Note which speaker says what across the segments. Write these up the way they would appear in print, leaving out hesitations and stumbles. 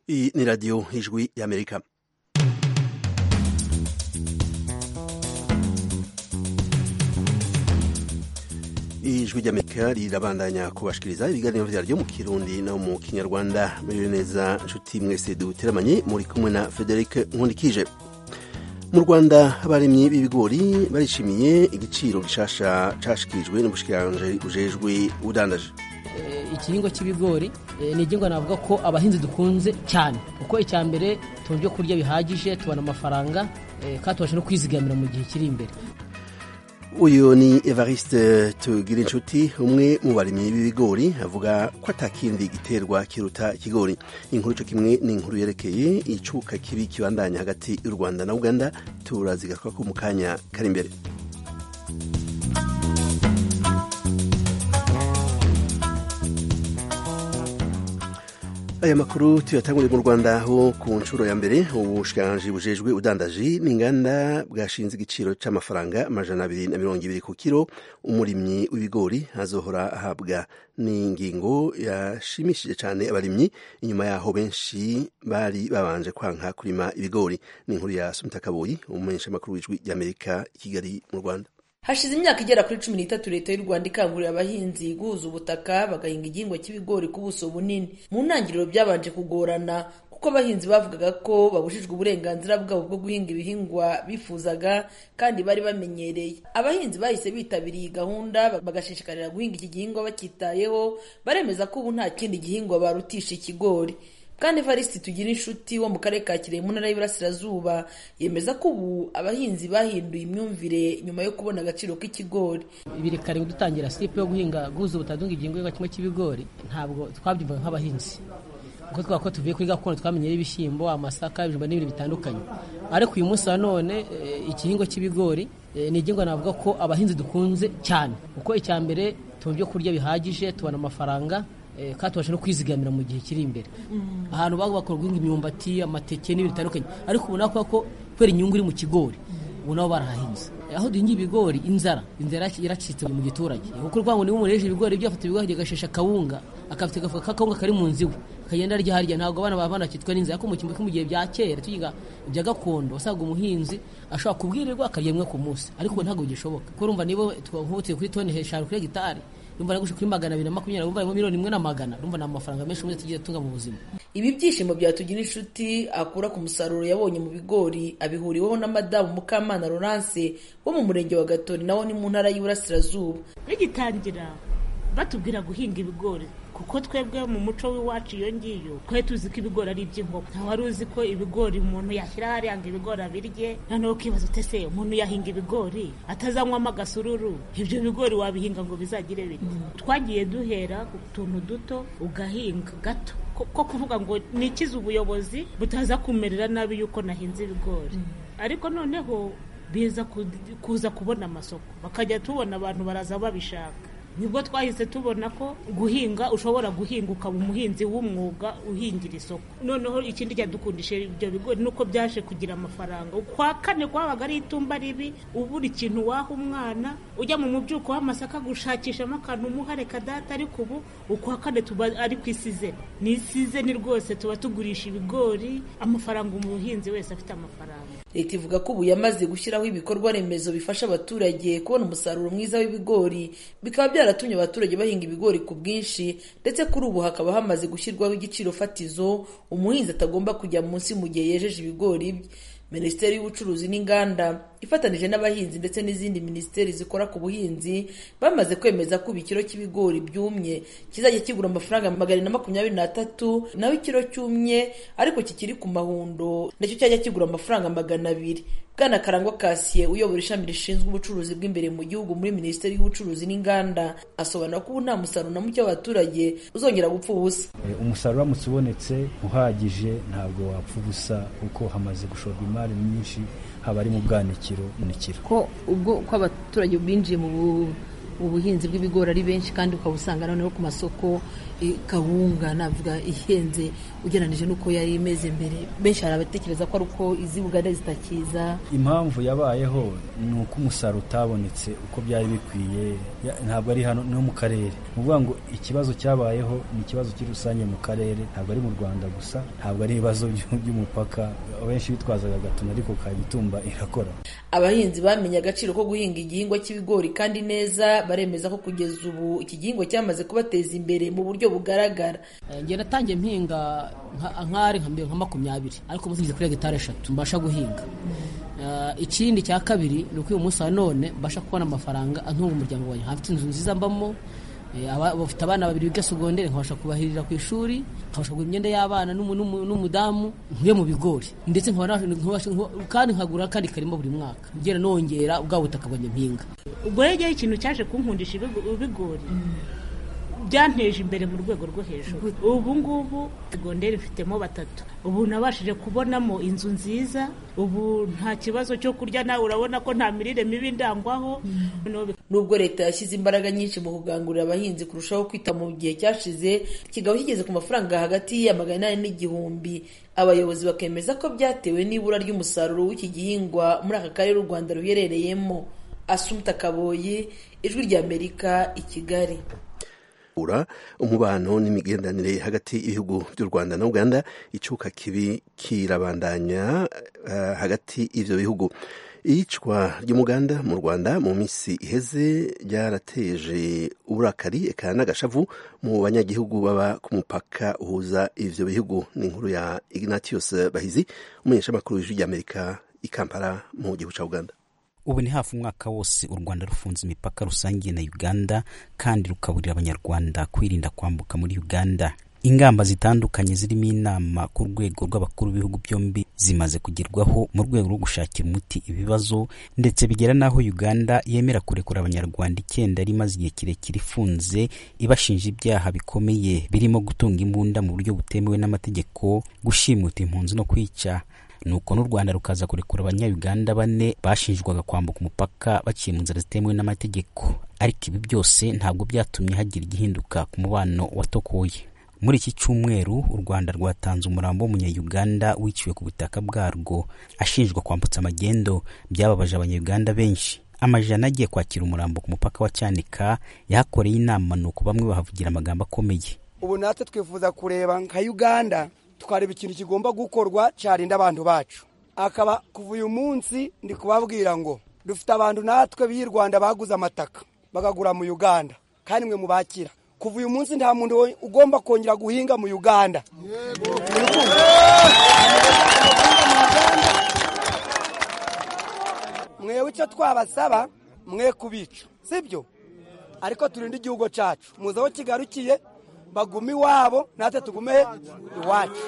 Speaker 1: Hii ni Radio Ijwi ya Amerika. Ijwi rya Amerika rirabandanya kubashikiriza ibiganiro vyaryo mu Kirundi no mu Kinyarwanda. Muriwe neza nshuti mwese duteramanye, muri kumwe na Frederic Nkundikije. Mu Rwanda abarimyi b'ibigori barishimiye igiciro gishasha cashikirijwe n'ubushikiranganje bujejwe ubudandaji.
Speaker 2: Igihingwa cy'ibigori ni igihingwa navuga ko abahinzi dukunze cyane, kuko icyambere tubyo kurya bihagije, tubona amafaranga kandi tubasha no kwizigamira mu gihe kiri imbere.
Speaker 1: Uyu ni Evariste Tugirinshuti, umwe mu barimyi b'ibigori, avuga ko atakindi giterwa kiruta ikigori. Inkuru cyo kimwe ni inkuru yerekeye icuka kibi kibandanya hagati y'u Rwanda na Uganda, turazigaruka ko mu kanya kari imbere. Aya makuru tuyatanguriye mu Rwanda, aho ku nshuro ya mbere ubushikiranganje bujejwe udandaji n'inganda bwashinze igiciro c'amafaranga 220 ku kilo umurimyi w'ibigori azohora ahabwa. Ni ingingo yashimishije cyane abarimyi, inyuma yaho benshi bari babanje kwanka kurima ibigori. Ni inkuru ya Sumita Kaboyi, umumenyesha makuru w'Ijwi ry'Amerika i Kigali mu Rwanda.
Speaker 3: Hashize imyaka igera kuri 13 leta y'u Rwanda ikangurira abahinzi guhuza ubutaka bagahinga igihingwa cy'ibigori ku buso bunini. Mu ntangiriro byabanje kugorana kuko abahinzi bavugaga ko babujijwe uburenganzira bwabo bwo guhinga ibihingwa bifuzaga kandi bari bamenyereye. Abahinzi bahise bitabiriye gahunda bagashishikarira guhinga iki gihingwa bakitayeho, baremeza ko ubu nta kindi gihingwa barutisha ikigori. Kandi Evariste Tugirinshuti wo mu karere ka Kirehe mu ntara y'Iburasirazuba yemeza ko ubu abahinzi bahinduye imyumvire nyuma yo kubona agaciro k'ikigori.
Speaker 2: Ibirekare dutangira sipe yo guhuza ubutadunga igihingwa kimwe cy'ibigori, ntabwo twabyumvaga nk'abahinzi, kuko twako tuvuye kuri gakondo twamenyera ibishyimbo, amasaka, ibijumba n'ibintu bitandukanye. Ariko uyu munsi wa none igihingwa cy'ibigori ni igihingwa navuga ko abahinzi dukunze cyane, kuko icyambere tubyo kurya bihagije, tubona amafaranga kandi tubasha no kwizigamira mu gihe kiri imbere. Ahantu bakora guhinga imyumbati, amateke n'ibintu bitandukanye, ariko ubona ko kwera inyungu iri mu kigori ubu nabo barahahinze. Aho duhinga ibigori inzara iracitse mu giturage, kuko urwango niba umureje ibigori byafata ibigori agashesha kawunga, akafite gafuka kawunga kari mu nziwe kagenda arya harya, ntabwo abana bavana kitwa n'inzara. Ko mu gihe bya kera tuyiga ibya gakondo wasaga umuhinzi ashobora kubwirirwa akaryemwe ku munsi, ariko ntabwo gishoboka. Ko urumva nibo twahutse kuri toni heshanu kuri hegitari, urumva nagushe kuri 220, urumva ngo 1,100,000, urumva na amafaranga menshi muri tugiye tunga mu buzima.
Speaker 3: Ibi byishimo bya Tugirinshuti akura ku musaruro yabonye mu bigori abihuriweho na Madamu Mukamana Laurence wo mu murenge wa Gatori, nawo ni mu ntara y'Iburasirazuba.
Speaker 4: Bigitangira batubwira guhinga ibigori, kuko twebwe mu muco w'iwacu iyo ngiyo twe tuzi ko ibigori ari iby'inkoko. Wari uzi ko ibigori umuntu yashyira hariya ngo ibigori abirye, noneho ukibaza utese umuntu yahinga ibigori atazanywamo agasururu, ibyo bigori wabihinga ngo bizagire bite? Twagiye duhera ku tuntu duto ugahinga gato, ko kuvuga ngo nikize ubuyobozi butaza kumerera nabi yuko nahinze ibigori. Ariko noneho biza kuza kubona amasoko, bakajya tubona abantu baraza babishaka. Nibwo twahise tubona ko guhinga ushobora guhinga ukaba umuhinzi w'umwuga uhingira isoko. Noneho ikindi cyadukundishije ibyo bigori nuko byaje kugira amafaranga. Kwa kane kwabaga ari itumba ribi, ubura ikintu waha umwana, ujya mu mubyuko w'amasaka gushakishamo akantu umuhare kadata, ariko ubu ukwa kane tuba ari ku isize. Ni isize ni rwose tuba tugurisha ibigori, amafaranga umuhinzi wese afite amafaranga.
Speaker 3: Leta ivuga ko ubu yamaze gushyiraho ibikorwa remezo bifasha abaturage kubona umusaruro mwiza w'ibigori, bikaba byaratumye abaturage bahinga ibigori ku bwinshi, ndetse kuri ubu hakaba hamaze gushyirwaho igiciro fatizo umuhinzi atagomba kujya munsi mu gihe yejeje ibigori bye. Minisiteri y'Ubucuruzi n'Inganda ifatanije n'abahinzi ndetse n'izindi minisiteri zikora ku buhinzi bamaze kwemeza ko ikiro cy'ibigori byumye kizajya kigura amafaranga 223, naho ikiro cyumye ariko kikiri ku mahundo nacyo cyajya kigura amafaranga 200. Bwana Karangwa Cassier uyobora ishami rishinzwe ubucuruzi bw'imbere mu gihugu muri Minisiteri y'Ubucuruzi n'Inganda asobanura ko ubu nta musaruro na muke w'abaturage uzongera gupfa ubusa.
Speaker 5: Umusaruro uramutse ubonetse uhagije ntabwo wapfa ubusa, kuko hamaze gushorwa imari nyinshi, haba ari mu bwanikiro n'ikiro.
Speaker 6: Ko ubwo ko abaturage binjiye mu
Speaker 2: ubuhinzi bw'ibigori ari benshi kandi ukaba usanga noneho ku masoko kawunga navuga ihenze ugereranije n'uko yari imeze mbere. Benshi hari abatekereza ko ari uko izi Uganda zitakiza.
Speaker 5: Impamvu yabayeho ni uko umusaruro utabonetse uko byari bikwiye, ntabwo ari hano no mu karere. Uvuga ngo ikibazo cyabayeho ni ikibazo kiri rusange mu karere, ntabwo ari mu Rwanda gusa, ntabwo ari ibibazo by'umupaka. Abenshi bitwazaga Gatuna ariko Kagitumba irakora.
Speaker 3: Abahinzi bamenye agaciro ko guhinga igihingwa cy'ibigori kandi neza, baremeza ko kugeza ubu iki gihingwa cyamaze kubateza imbere mu buryo bugaragara.
Speaker 2: Ngiye natangiye mpinga nka 20 ariko muzigize kuri hegitari 3 mbasha guhinga. Ikindi cya kabiri ni uko uyu munsi wa none mbasha kubona amafaranga antunga umuryango wanjye. Hafite inzu nziza mbamo, bafite abana 2 biga segonderi, nkabasha kubahirira ku ishuri, nkabasha kugura imyenda y'abana n'umudamu, nkuye mu bigori ndetse kandi nkagura kandi karimo buri mwaka ngera nongera ubwa butaka bwanjye mpinga.
Speaker 4: Ubwo yegeye ikintu cyaje kunkundisha ibigori byanteje imbere mu rwego rwo hejuru. Ubu ngubu segonderi mfitemo 3, ubu nabashije kubonamo inzu nziza, ubu nta kibazo cyo kurya, nawe urabona ko nta mirire mibi ndangwaho.
Speaker 3: Nubwo leta yashyize imbaraga nyinshi mu kugangurira abahinzi kurushaho kwita mu gihe cyashize kigabo kigeze ku mafaranga hagati ya 800 n'igihumbi, abayobozi bakemeza ko byatewe n'ibura ry'umusaruro w'iki gihingwa muri aka karere u Rwanda ruherereyemo. Assumpta Kaboyi, Ijwi ry'Amerika, i Kigali.
Speaker 1: Umubano n'imigenderanire hagati y'ibihugu by'u Rwanda na Uganda icuka kibi kirabandanya hagati y'ivyo bihugu. Iyicwa ry'umuganda mu Rwanda mu minsi iheze ryarateje uburakari eka n'agashavu mu banyagihugu baba ku mupaka uhuza ivyo bihugu. Ni inkuru ya Ignatius Bahizi, umumenyeshamakuru w'Ijwi ry'Amerika i Kampala mu gihugu ca Uganda.
Speaker 6: Ubu ni hafi umwaka wose u Rwanda rufunze imipaka rusangiye na Uganda kandi rukaburira abanyarwanda kwirinda kwambuka muri Uganda. Ingamba zitandukanye zirimo inama ku rwego rw'abakuru b'ibihugu byombi zimaze kugerwaho mu rwego rwo gushakira umuti ibibazo, ndetse bigera naho Uganda yemera kurekura abanyarwanda 9 rimaze igihe kirekire ifunze ibashinja ibyaha bikomeye birimo gutunga imbunda mu buryo butemewe n'amategeko, gushimuta impunzi no kwica. Nuko n'u Rwanda rukaza kurekura abanya-Uganda 4 bashinjwaga kwambuka umupaka baciye mu nzira zitemewe n'amategeko. Ariko ibi byose ntabwo byatumye hagira igihinduka ku mubano watokoye. Muri iki cyumweru u Rwanda rwatanze umurambo w'umunya-Uganda wiciwe ku butaka bwarwo ashinjwa kwambutsa amagendo. Byababaje abanya-Uganda benshi. Amajana agiye kwakira umurambo ku mupaka wa Cyanika yahakoreye inama, nuko bamwe bahavugira amagambo akomeye.
Speaker 7: Ubu natwe twifuza kureba nka Uganda twareba ikintu kigomba gukorwa cyarinda abantu bacu. Akaba kuva uyu munsi ndi kubabwira ngo dufite abantu natwe b'i Rwanda baguze amataka bagagura mu Uganda kandi mwe mubakira. Kuva uyu munsi nta muntu ugomba kongera guhinga mu Uganda. Mwewe icyo twabasaba mwe kubica, sibyo? Ariko turinde igihugu cyacu. Muzaho kigarukiye bagumi wabo natwe tugume iwacu.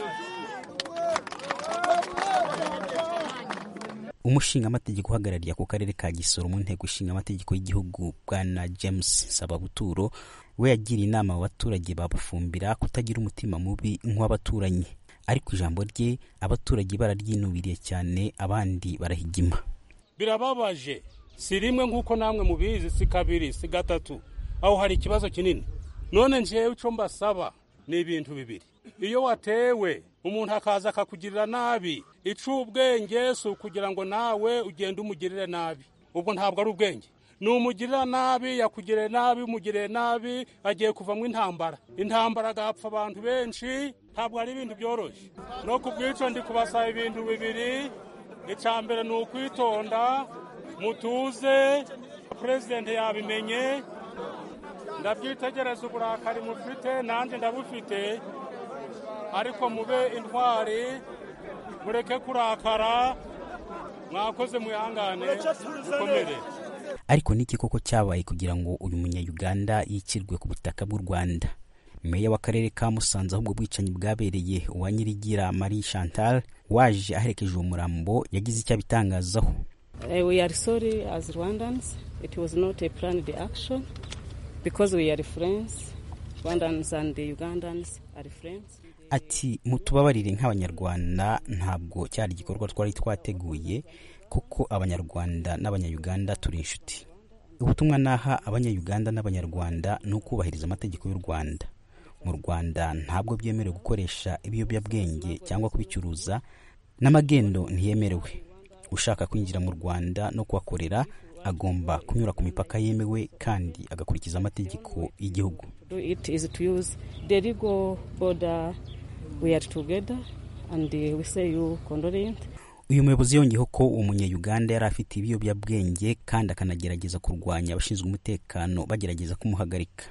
Speaker 6: Umushinga amategeko uhagarariye ku karere ka Gisoro mu nteko ishinga amategeko y'igihugu bwana James Sababuturo we yagiriye inama abaturage babufumbira kutagira umutima mubi nk'abaturanyi. Ariko ijambo rye abaturage bararyinubiriye cyane, abandi barahigima.
Speaker 8: Birababaje, si rimwe nk'uko namwe mubizi, si kabiri, si gatatu, aho hari ikibazo kinini. None njewe icyo mbasaba ni ibintu bibiri. Iyo watewe umuntu akaza akakugirira nabi, icubwenge si kugira ngo nawe ugende umugirire nabi. Ubwo ntabwo ari ubwenge. Numugirira nabi, yakugirire nabi, umugirire nabi, agiye kuvamwe intambara. Intambara agapfa abantu benshi, ntabwo ari ibintu byoroshye. No kubwico ndi kubasaba ibintu bibiri. Icambere ni ukwitonda, mutuze. President yabimenye. Ndabyitegereza uburakari mufite, nanjye ndabufite, ariko mube intwari, mureke kurakara, mwakoze mwihangane, mukomere.
Speaker 6: Ariko niki koko cyabaye kugira ngo uyu munya-Uganda yikirwe ku butaka bw'u Rwanda? Meya w'akarere ka Musanze ahubwo bwicanyi bwabereye uwa Nyirigira Marie Chantal waje aherekeje umurambo yagize icyo bitangazaho.
Speaker 9: We are sorry as Rwandans, it was not a planned action. Because we are friends, Rwandans and the Ugandans are friends.
Speaker 6: Ati mutubabarire nk'abanyarwanda, ntabwo cyari igikorwa twari twateguye kuko abanyarwanda n'abanya-Uganda turi inshuti. ubutumwa naha abanya-Uganda n'abanyarwanda ni ukubahiriza amategeko y'u Rwanda. Mu Rwanda ntabwo byemerewe gukoresha ibiyobyabwenge cyangwa kubicuruza, n'amagendo ntiyemerewe. Ushaka kwinjira mu Rwanda no kuhakorera agomba kunyura ku mipaka yemewe kandi agakurikiza amategeko y'igihugu.
Speaker 9: It is to use the legal border. We are together and we say you condolent.
Speaker 6: Uyu muyobozi yongeyeho ko umunya-Uganda yari afite ibiyobyabwenge kandi akanagerageza kurwanya abashinzwe umutekano bagerageza kumuhagarika.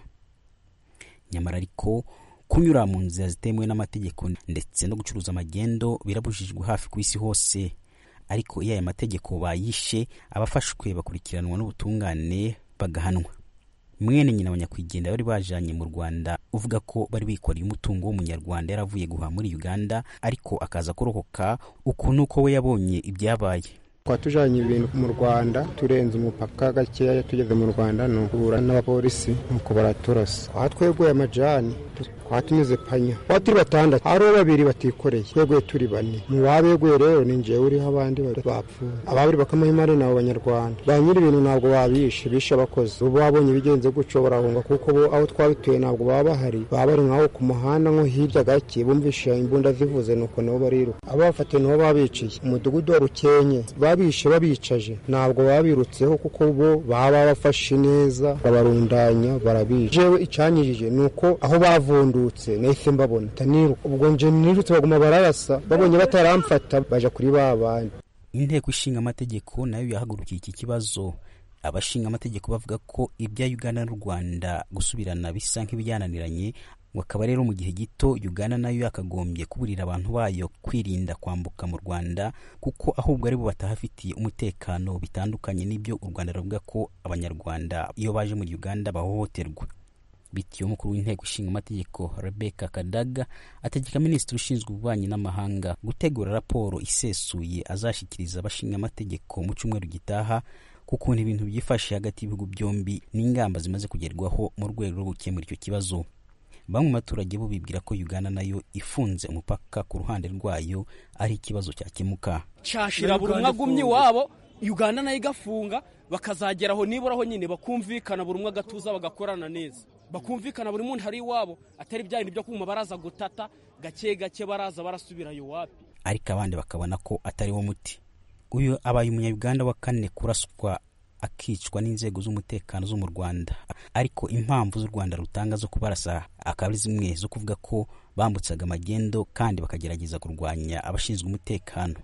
Speaker 6: Nyamara ariko kunyura mu nzira zitemewe n'amategeko ndetse no gucuruza amagendo birabujijwe hafi ku isi hose. Ariko iyo aya mategeko bayishe, abafashwe bakurikiranwa n'ubutungane bagahanwa. Mwene nyina abanyakwigendera bari bajanye mu Rwanda uvuga ko bari bikoreye umutungo w'umunyarwanda yaravuye guha muri Uganda, ariko akaza kurokoka ukuntu ko we yabonye ibyabaye.
Speaker 10: Twatujanye ibintu mu Rwanda turenze umupaka gakeya, tugeze mu Rwanda no guhura n'abapolisi nuko baraturasa. Twegwe amajani twatunyuze panya, turi batandatu, ari babiri batikoreye, twegwe turi bane. Mu wabegwe rero ninje uriho abandi bapfuye. Ababiri bakamahimare nabo Banyarwanda banyiri ibintu ntabwo babishe abakozi. Ubu babonye bigenze guco barahunga kuko bo aho twabituye ntabwo baba bahari, baba bari nkaho ku muhanda nko hirya gake, bumvisha imbunda zivuze nuko nabo bariruka. Abafate nabo babiciye umudugudu wa Rukenye, babishe babicaje, ntabwo babirutseho kuko bo baba bafashe neza, babarundanya barabica. Jewe icanyirije nuko aho bavundutse nahise mbabona taniruka, ubwo nje nirutse baguma bararasa, babonye bataramfata baja kuri babandi.
Speaker 6: Inteko ishinga amategeko nayo yahagurukiye iki kibazo. Abashinga amategeko bavuga ko ibya Uganda n'u Rwanda gusubirana bisa nk'ibyananiranye, wakaba rero mu gihe gito Uganda nayo yakagombye kuburira abantu bayo kwirinda kwambuka mu Rwanda, kuko ahubwo ari bo batahafitiye umutekano, bitandukanye n'ibyo u Rwanda ruvuga ko abanyarwanda iyo baje muri Uganda bahohoterwa. Bityo umukuru w'inteko ishinga amategeko Rebecca Kadaga ategeka minisitiri ushinzwe ububanyi n'amahanga gutegura raporo isesuye azashikiriza abashinga amategeko mu cyumweru gitaha, kuko ibintu byifashe hagati y'ibihugu byombi n'ingamba zimaze kugerwaho mu rwego rwo gukemura icyo kibazo. Bamwe mu baturage bo bibwira ko Uganda nayo ifunze umupaka ku ruhande rwayo ari ikibazo cyakemuka.
Speaker 11: Cyashira buri umwe agumye wabo, Uganda nayo igafunga, bakazageraho niburaho nyine bakumvikana, buri umwe agatuza bagakorana neza, bakumvikana buri muntu hari iwabo, atari bya byo kuma baraza gutata gake gake baraza barasubirayo wapi.
Speaker 6: Ariko abandi bakabona ko atari wo muti. Uyu abaye umunya-Uganda wa kane kuraswa akicwa n'inzego z'umutekano zo mu Rwanda, ariko impamvu z'u Rwanda rutanga zo kubarasa akaba zimwe zo kuvuga ko bambutsaga amagendo kandi bakagerageza kurwanya abashinzwe umutekano.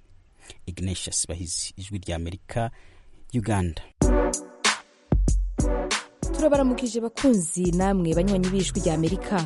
Speaker 6: Ignatius Bahizi, Ijwi rya Amerika, Uganda.
Speaker 12: Turabaramukije bakunzi namwe banywanyi b'Ijwi rya Amerika.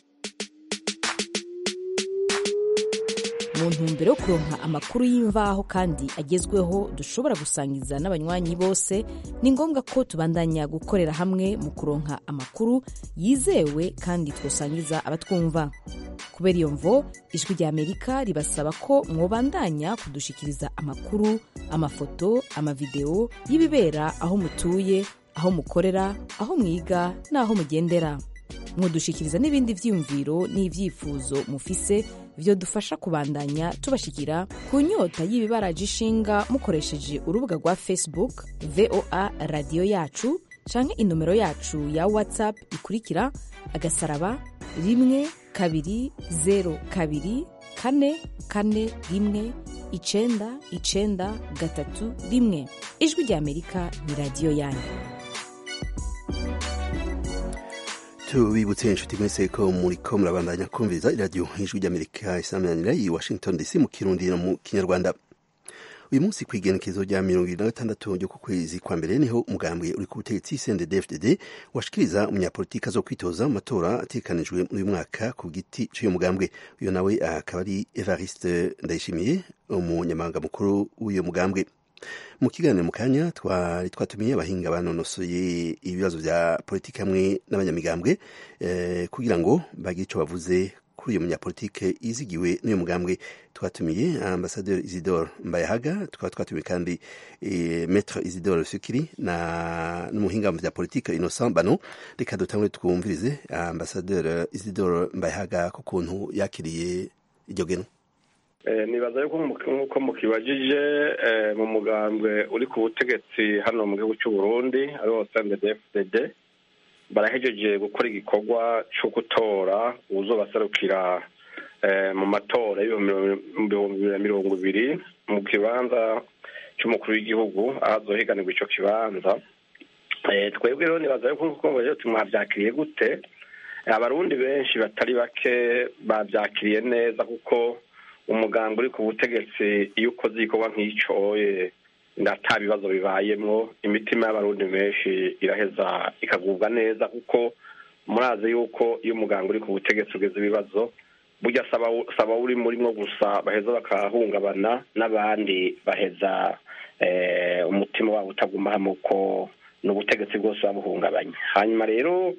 Speaker 12: Mu ntumbero yo kuronka amakuru y'imvaho kandi agezweho dushobora gusangiza n'abanywanyi bose, ni ngombwa ko tubandanya gukorera hamwe mu kuronka amakuru yizewe kandi twosangiza abatwumva. Kubera iyo mvo, Ijwi rya Amerika ribasaba ko mwobandanya kudushikiriza amakuru, amafoto, amavideo y'ibibera aho mutuye, aho mukorera, aho mwiga n'aho mugendera. Mudushikiriza n'ibindi vyiyumviro n'ivyifuzo mufise vyo dufasha kubandanya tubashikira ku nyota y'ibibaraje ishinga mukoresheje urubuga rwa Facebook VOA Radio Yacu canke inomero yacu ya WhatsApp ikurikira *1kabiri*2kabiri*441 Ijwi rya Amerika ni radio yanyu.
Speaker 1: Tubibutse inshuti mwese ko muriko murabandanya kumviriza iradiyo Ijwi rya Amerika isamanira i Washington DC mu Kirundi no mu Kinyarwanda. Uyu munsi kwigenekezo rya 26 ryo ku kwezi kwa mbere niho umugambwe uri ku butegetsi CNDD-FDD washikiriza umunyapolitika zo kwitoza mu matora atekanijwe muri uyu mwaka ku giti cy'uyu mugambwe. Uyo nawe akaba ari Evariste Ndayishimiye, umunyamabanga mukuru w'uyu mugambwe. Mu kiganiro mu kanya twatumiye abahinga banonosoye ibibazo vya politiki hamwe n'abanyamigambwe kugira ngo bagire ico bavuze kuri uyu munyapolitike izigiwe n'uyu mugambwe. Twatumiye Ambassadeur Isidore Mbayahaga, twatumiye kandi Maître Isidore Sukiri n'umuhinga mu vya politiki Innocent Bano. Reka dutangure twumvirize Ambassadeur Isidore Mbayahaga ku kuntu yakiriye iryo geno.
Speaker 13: nibaza yuko nk'uko mukibajije mu mugambwe uri ku butegetsi hano mu gihugu cy'u Burundi ariwo CNDD-FDD barahejeje gukora igikorwa cyo gutora uzobaserukira mu matora y'2020 mu kibanza cy'umukuru w'igihugu ahazohiganirwa ico kibanza. Twebwe rero nibaza yuko nk'uko mwavyakiriye gute, abarundi benshi batari bake bavyakiriye neza kuko umugambi uri ku butegetsi iyo ukoze igikorwa nk'icyo ata bibazo bibayemwo, imitima y'abarundi benshi iraheza ikagubwa neza kuko murazi yuko iyo umugambi uri ku butegetsi ugeze ibibazo burya saba uri murimwo gusa baheza bakahungabana n'abandi baheza umutima wabo utaguma hamwe uko n'ubutegetsi bwose babuhungabanya. Hanyuma rero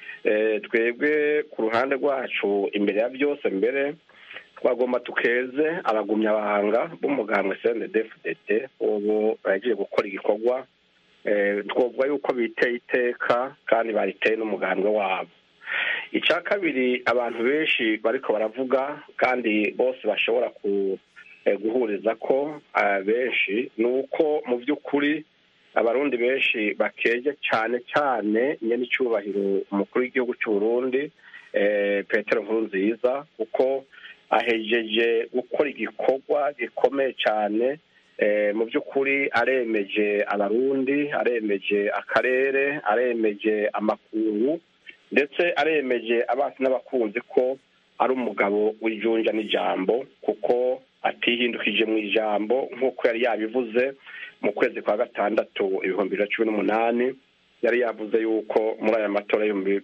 Speaker 13: twebwe ku ruhande rwacu imbere ya byose mbere twagomba tukeze abagumyabanga b'umugambwe CNDD-FDD ubu bagiye gukora igikorwa twovuga yuko biteye iteka kandi bariteye n'umugambwe wabo. Icya kabiri abantu benshi bariko baravuga kandi bose bashobora guhuriza ko benshi ni uko mu by'ukuri abarundi benshi bakeje cyane cyane nyene icyubahiro umukuru w'igihugu cy'u Burundi Petero Nkurunziza kuko ahejeje gukora igikorwa gikomeye cyane mu by'ukuri aremeje abarundi, aremeje akarere, aremeje amakungu ndetse aremeje abasi n'abakunzi ko ari umugabo w'ijunja n'ijambo kuko atihindukije mu ijambo nk'uko yari yabivuze mu kwezi kwa gatandatu 2018 yari yavuze yuko muri aya matora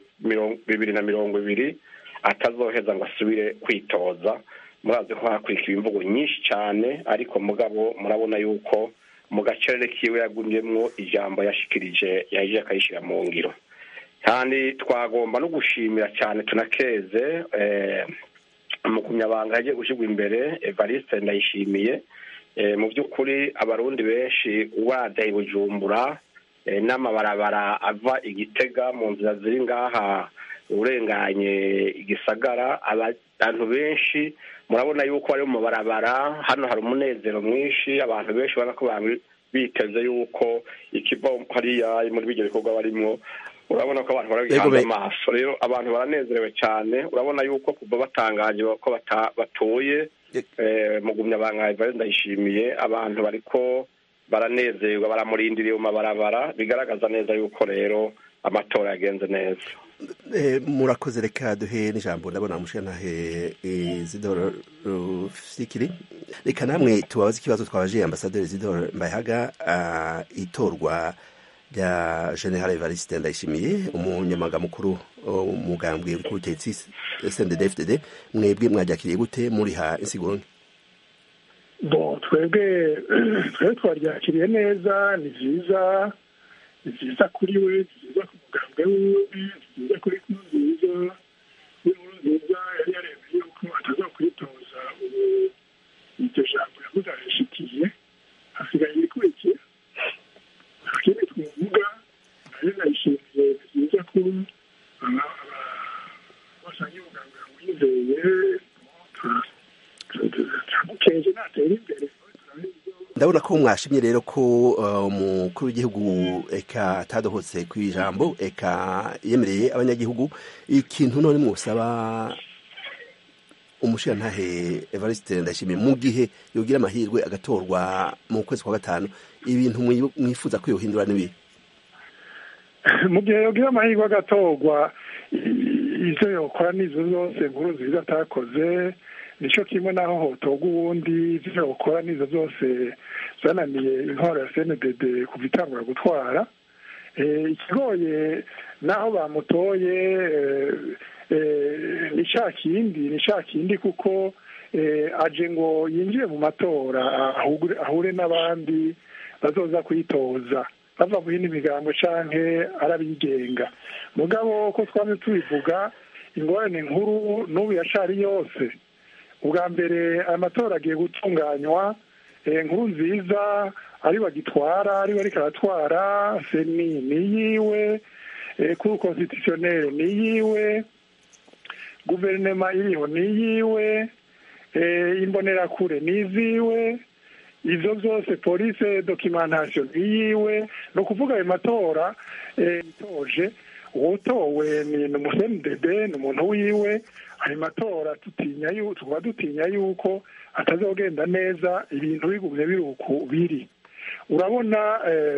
Speaker 13: y'2020 atazoheza ngo asubire kwitoza. Murazi ko hakurikira imvugo nyinshi cyane ariko mugabo murabona yuko mu gacerere kiwe yagumyemwo ijambo yashikirije yaje akayishira mu ngiro. Kandi twagomba no gushimira cyane tunakeze umukumyabanga yagiye gushigwa imbere Evariste Ndayishimiye. Mu by'ukuri abarundi benshi wadaye Bujumbura n'amabarabara ava Igitega mu nzira ziri ngaha urenganye igisagara, abantu benshi murabona yuko bari mu mabarabara hano hari umunezero mwinshi, abantu benshi bana ko biteze yuko ikiva hariya muri bijye bikorwa barimo, urabona ko abantu barabihanze amaso. Rero abantu baranezerewe cyane, urabona yuko kuva batangaje ko batoye mugumyabanga Evariste Ndayishimiye abantu bariko baranezerwa baramurindiriye mu mabarabara, bigaragaza neza yuko rero amatora yagenze neza.
Speaker 1: Murakoze, reka duhe n'ijambo ndabona mushanahe Isidore Rufikiri. Reka namwe tubabaze ikibazo twabaje Ambasaderi Isidore Mbayahaga, itorwa rya General Evariste Ndayishimiye umunyamabanga mukuru umugambwe uri ku butegetsi CNDD-FDD, mwebwe mwajakiriye gute muriha insiguro?
Speaker 14: Twebwe twaryakiriye neza, ni vyiza kuri we, ni vyiza ku mugambwe wiwe, ni vyiza kuri Nkurunziza. Nkurunziza yari yaremeye yuko atazokwitoza ubu iryo jambo yavuze arishikiye, hasigaye ibikurikira. Ikindi twavuga nayo Ndayishimiye, ni vyiza ko basanye umugambwe wizeye turamukeje natera imbere.
Speaker 1: Ndabona ko mwashimye rero ko umukuru w'igihugu eka atadohotse ku ijambo eka yemereye abanyagihugu. Ikintu none mwusaba umushirantahe Evariste Ndayishimiye mu gihe yogira amahirwe agatorwa mu kwezi kwa gatanu, ibintu mwifuza ko yohindura nibi?
Speaker 14: Mu gihe yogira amahirwe agatorwa, ivyo yokora nizo zose Nkurunziza atakoze, nico kimwe naho hotorwa uwundi, ivyo yokora nizo zose zananiye intwaro ya CNDD kuva itangura gutwara. Ikigoye naho bamutoye ni ca kindi kuko aje ngo yinjire mu matora ahure n'abandi bazoza kwitoza bava mu yindi migambo canke arabigenga. Mugabo ko twamye tubivuga, ingorane nkuru n'ubu yacari yose. Ubwa mbere amatora agiye gutunganywa, Nkurunziza ari bagitwara, ari ariko aratwara, seni ni yiwe, cour constitutionnelle ni yiwe, guverinoma iriho ni yiwe, imbonerakure n'iziwe, izo zose polise documentation iyiwe. Ni ukuvuga ayo matora itoje uwotowe ni umusendede, ni umuntu wiwe. ayo matora tuba dutinya yuko atazogenda neza, ibintu bigumye biri uku biri. Urabona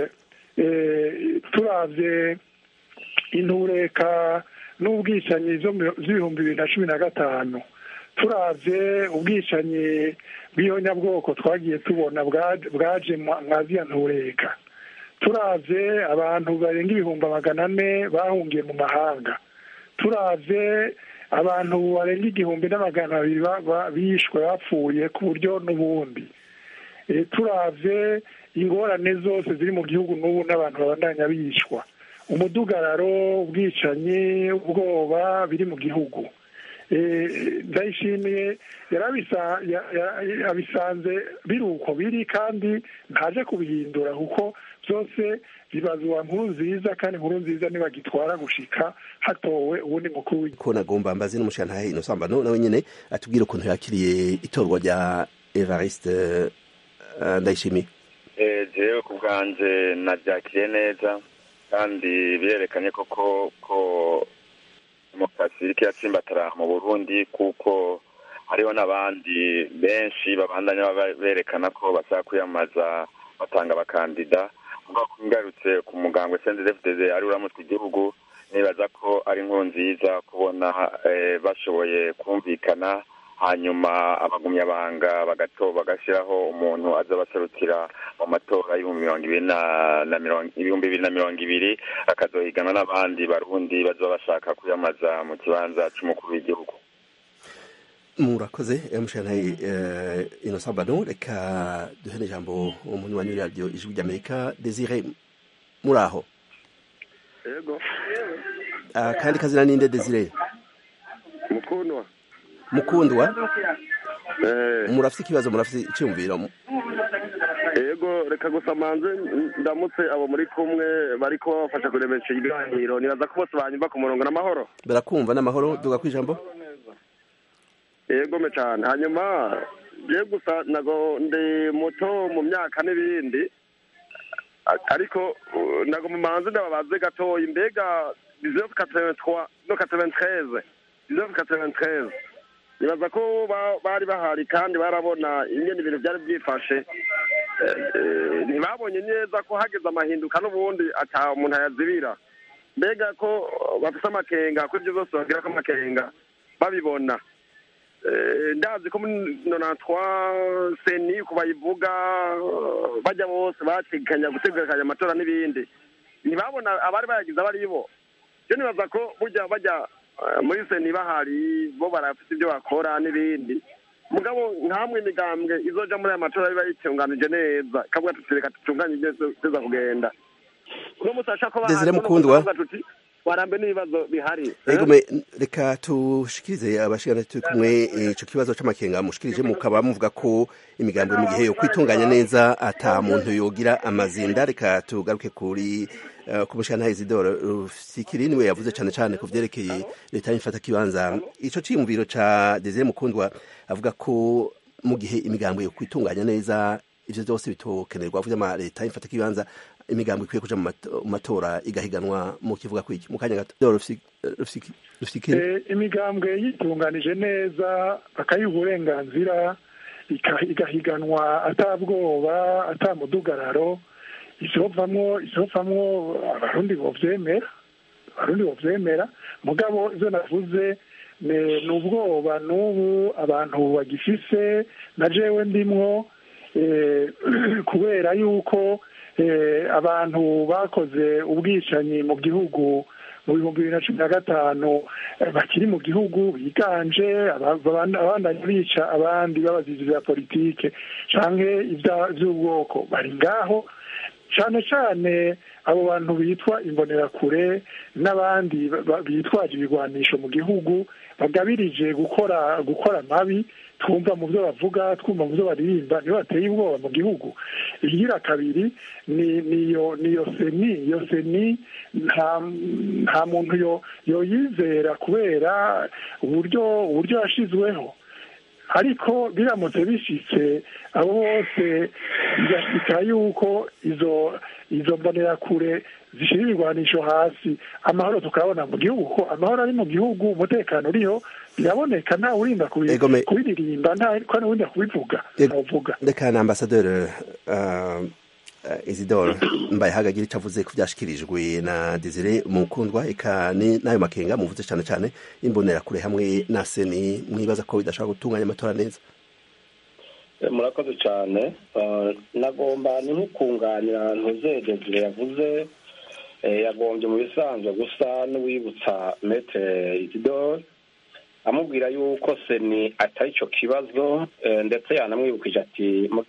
Speaker 14: turavye intureka n'ubwicanyi z'ibihumbi 2015, turavye ubwicanyi bw'ihonyabwoko twagiye tubona bwaje mwaziya ntureka, turavye abantu barenga ibihumbi 400 bahungiye mu mahanga, turavye abantu barenga 1,200 bishwe bapfuye ku buryo n'ubundi, turavye ingorane zose ziri mu gihugu n'ubu n'abantu babandanya bishwa, umudugararo, ubwicanyi, ubwoba biri mu gihugu. Ndayishimiye yabisanze biri uko biri, kandi ntaje kubihindura kuko byose bibazwa Nkurunziza, kandi Nkurunziza ntibagitwara gushika hatowe ubundi mukuru w'igihugu.
Speaker 1: Ko nagomba mbaze n'umushantahe Innocent Mbano nawe nyene atubwire ukuntu yakiriye itorwa rya Evariste Ndayishimiye.
Speaker 15: Jewe ku bwanje naryakiriye neza, kandi birerekanye ko demokarasi iriko iratsimbatara mu Burundi, kuko hariho n'abandi benshi babandanya berekana ko bashaka kwiyamaza batanga abakandida. Ngarutse ku mugambwe CNDD-FDD ari uramutse igihugu, nibaza ko ari Nkurunziza kubona bashoboye kumvikana, hanyuma abagumyabanga bagashiraho umuntu aza baserukira mu matora y'ibihumbi 2020 akazohigana n'abandi barundi bazoba bashaka kwiyamaza mu kibanza c'umukuru w'igihugu.
Speaker 1: Murakoze mushantahe Innocent Mbano. Reka duhe ijambo umuntu wa radio Ijwi ry'Amerika, Desire muraho.
Speaker 16: Yego.
Speaker 1: Kandi kazina ninde Desire? Mukundwa. Murafite ikibazo, murafite icyumviro?
Speaker 16: Yego, reka gusa manze ndamutse abo muri kumwe bariko bafasha kuremesha ibiganiro, nibaza ko bose banyumva ku murongo n'amahoro.
Speaker 1: Barakumva n'amahoro, duga kwijambo.
Speaker 16: Yego me cyane. Hanyuma je gusa nago ndi muto mu myaka n'ibindi, ariko nago mu manze ndababaze gato imbega 1983 no 1993 nibaza ko bari bahari kandi barabona ingene ibintu byari byifashe, ntibabonye neza ko hageze amahinduka n'ubundi ata umuntu ayazibira. Mbega ko bafite amakenga ko ibyo byose bagira ko amakenga babibona. Ndazi ko muri 93 seni kubayivuga bajya bose bategekanya gutegekanya amatora n'ibindi, ntibabona abari bayagize abari bo. Je nibaza ko burya bajya muri seni bahari bo barafite ibyo bakora n'ibindi, mugabo nkamwe imigambwe izoja muri aya matora biba yitunganije neza, kabwa tutereka tutunganye neza kugenda no musasha ko
Speaker 1: Desire Mukundwa
Speaker 16: warambe n'ibibazo bihari.
Speaker 1: Ego reka tushikirize abashikana turi kumwe ico kibazo c'amakenga mushikirije, mukaba muvuga ko imigambwe mu gihe yo kwitunganya neza ata muntu yogira amazinda. Reka tugaruke kuri ku mushikana Isidore Rufikiri, niwe yavuze cyane ku vyerekeye leta y'ifata kibanza. Ico ciyumviro ca Desire Mukundwa avuga ko mu gihe imigambwe yo kwitunganya neza ivyo byose bitokenerwa, avuze ama leta y'ifata kibanza imigambo ikwiye kuja mu matora igahiganwa. mu kivuga kwiki mu kanya gato Rufikiri?
Speaker 14: Imigambwe yitunganije neza akayiha uburenganzira igahiganwa atabwoba atamudugararo, isovamwo abarundi bovyemera. Mugabo ivyo navuze ni ubwoba n'ubu abantu bagifise, na jewe ndimwo, kubera yuko abantu bakoze ubwicanyi mu gihugu mu 2015 bakiri mu gihugu biganje abandanya bica abandi babazizi bya politike canke ivy'ubwoko bari ngaho, cane abo bantu bitwa imbonerakure n'abandi bitwaje ibigwanisho mu gihugu bagabirije gukora mabi. Twumva mu byo bavuga, twumva mu byo baririmba, niyo bateye ubwoba mu gihugu. Igira kabiri niyo seni nta muntu yoyizera kubera uburyo yashizweho. ariko biramutse bishitse abo bose bigashika yuko izo mbonerakure zishyira ibigwanisho hasi, amahoro tukabona mu gihugu, ko amahoro ari mu gihugu, umutekano uriho, biraboneka, ntawe urinda kubiririmba, nta n'urinda kubivuga.
Speaker 1: Reka na ambasaderi Isidore Mbayahaga icyo avuze ku byashyikirijwe na Desire Mukundwa, eka n'ayo makenga muvuze cyane cyane imbonerakure hamwe na seni, mwibaza ko bidashobora gutunganya amatora neza?
Speaker 13: Murakoze cyane. Nagomba ni nk'ukunganira ntuze Desire yavuze, yagombye mu bisanzwe gusa n'uwibutsa Maître Isidore amubwira yuko seni atari cyo kibazo, ndetse yanamwibukije ati mu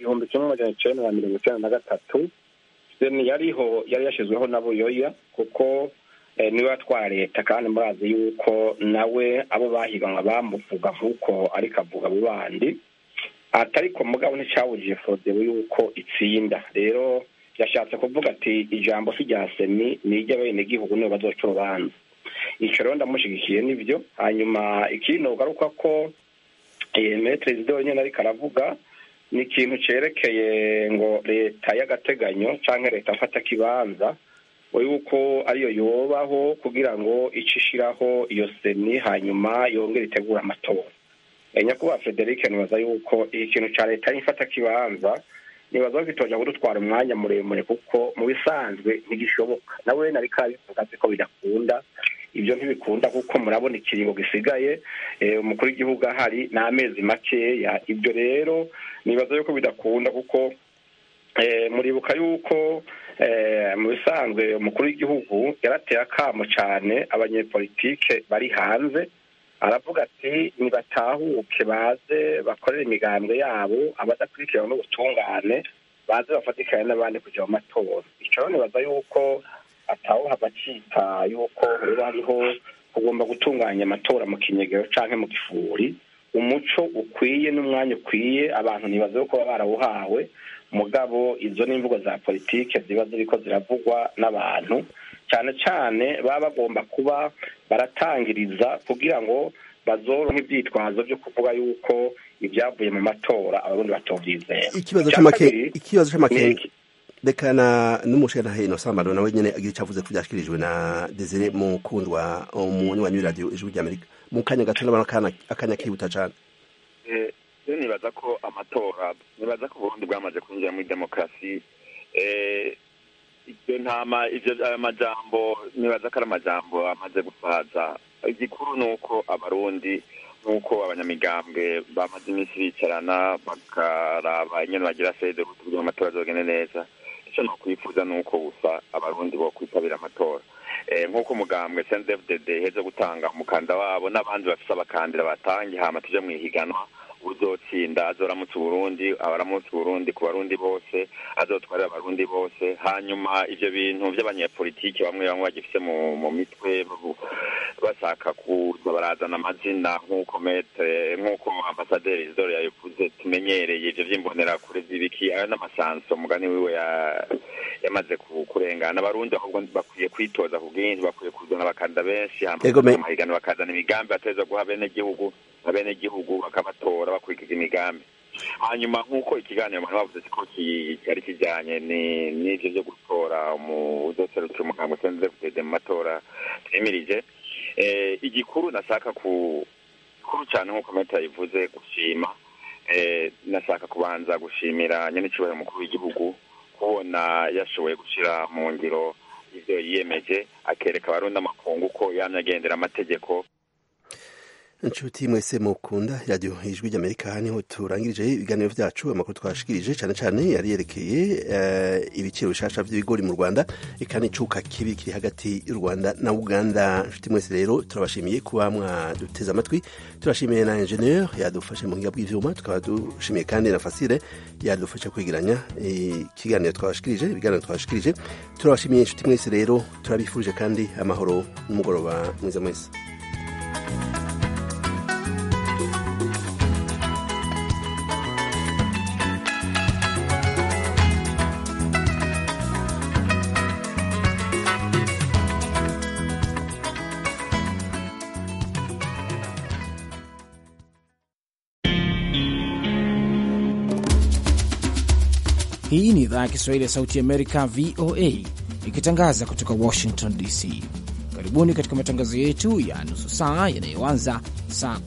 Speaker 13: 1993 seni yari yashyizweho na Buyoya, kuko niwe atwara leta, kandi murazi yuko nawe abo bahiganwa bamuvuga nk'uko ariko avuga abo bandi, atariko mugabo nticyabujije Frodebu yuko itsinda. Rero yashatse kuvuga ati ijambo si rya seni, ni iry'abenegihugu nibo bazoca urubanza. Icyo rero ndamushyigikiye n'ibyo. Hanyuma ikintu ugaruka ko Maître Isidore nyine ariko aravuga ni ikintu cyerekeye ngo leta y'agateganyo cyangwa leta mfata kibanza, yuko ariyo yobaho kugira ngo icishiraho iyo seni hanyuma yongere itegura amatora. Nyakubahwa Frederic nibaza yuko iki kintu cya leta y'imfata kibanza nibaza ko kitoja kudutwara umwanya muremure, kuko mu bisanzwe ntigishoboka. Nawe nariko abivuga ko bidakunda, ibyo ntibikunda kuko murabona ikiringo gisigaye umukuru w'igihugu ahari n'amezi makeya. Ibyo rero nibaza yuko bidakunda, kuko muribuka yuko mu bisanzwe umukuru w'igihugu yarateye akamo cyane abanyepolitike bari hanze, aravuga ati nibatahuke baze bakorere imigambwe yabo, abadakurikirana n'ubutungane baze bafatikanye n'abandi kujya mu matora. Icyo rero nibaza yuko atawuhava acika yuko hariho kugomba gutunganya amatora mu kinyegero canke mu gifuri, umuco ukwiye n'umwanya ukwiye, abantu nibaza yuko baba barawuhawe, mugabo izo n'imvugo za politike ziba ziriko ziravugwa n'abantu, cyane cyane baba bagomba kuba baratangiriza kugira ngo bazoronke ivyitwazo byo kuvuga yuko ibyavuye mu matora abarundi batovyizera.
Speaker 1: Ikibazo c'amakenga reka n'umushana hino Sambano nawe nyene agira icyavuze ku byashyikirijwe na Desire Mukundwa, umunywanyi w'iradiyo Ijwi ry'Amerika. Mu kanya gato n'abana akanya kihuta cyane.
Speaker 15: Nibaza ko amatora, nibaza ko Burundi bwamaze kwinjira muri demokarasi. Ibyo amajambo nibaza ko ari amajambo amaze gusaza. Igikuru ni uko abarundi, nuko abanyamigambwe bamaze iminsi bicarana bakaraba ingene bagira sede kugira amatora azogende neza. Icyo no kwifuza nuko gusa abarundi bo kwitabira amatora. Nk'uko umugambwe CNDD-FDD heze gutanga umukanda wabo n'abandi bafise abakandira batangi, hama tuje mu ihiganwa, uzotsinda azoramutse Burundi, abaramutse Burundi ku barundi bose, azotwarira abarundi bose. Hanyuma ivyo bintu by'abanyepolitiki bamwe bagifise mu mitwe bashaka kuza barazana amazina nk'uko ambasaderi Isidore yabivuze, tumenyereye ivyo vy'imbonera kure zibiki, ayo n'amasanso mugani wiwe yamaze kurengana. Abarundi ahubwo bakwiye kwitoza ku bwinshi, bakwiye kuzana abakanda benshi, amahigano bakazana imigambi ateza guha abenegihugu bakabatora bakurikiza imigambi. Hanyuma nk'uko ikiganiro abantu bavuze ko cyari kijyanye n'ivyo byo gutora uzoserukira umugambwe CNDD-FDD mu matora twemirije, igikuru nashaka kuru cyane nk'uko Meta yivuze gushima, nashaka kubanza gushimira nyene cyubahiro umukuru w'igihugu kubona yashoboye gushira mu ngiro ivyo yiyemeje, akereka abarundi amakungu ko yanyagendera amategeko.
Speaker 1: Inshuti mwese mukunda radio Ijwi ry'Amerika, niho turangirije ibiganiro vyacu. Amakuru twashikirije cyane cyane yari yerekeye ibiciro bishasha by'ibigori mu Rwanda, ikani cuka kibi kiri hagati y'u Rwanda na Uganda. Inshuti mwese rero turabashimiye kuba mwaduteza amatwi, turashimiye na engineer yadufashe mu ngiga bw'ivyuma, tukaba dushimiye kandi na Fasile yadufasha kwigiranya ikiganiro twashikirije, ibiganiro twashikirije. Turabashimiye inshuti mwese rero, turabifurije kandi amahoro n'umugoroba mwiza mwese.
Speaker 17: Hii ni idhaa ya Kiswahili ya Sauti Amerika, VOA, ikitangaza kutoka Washington DC. Karibuni katika matangazo yetu ya nusu saa yanayoanza saa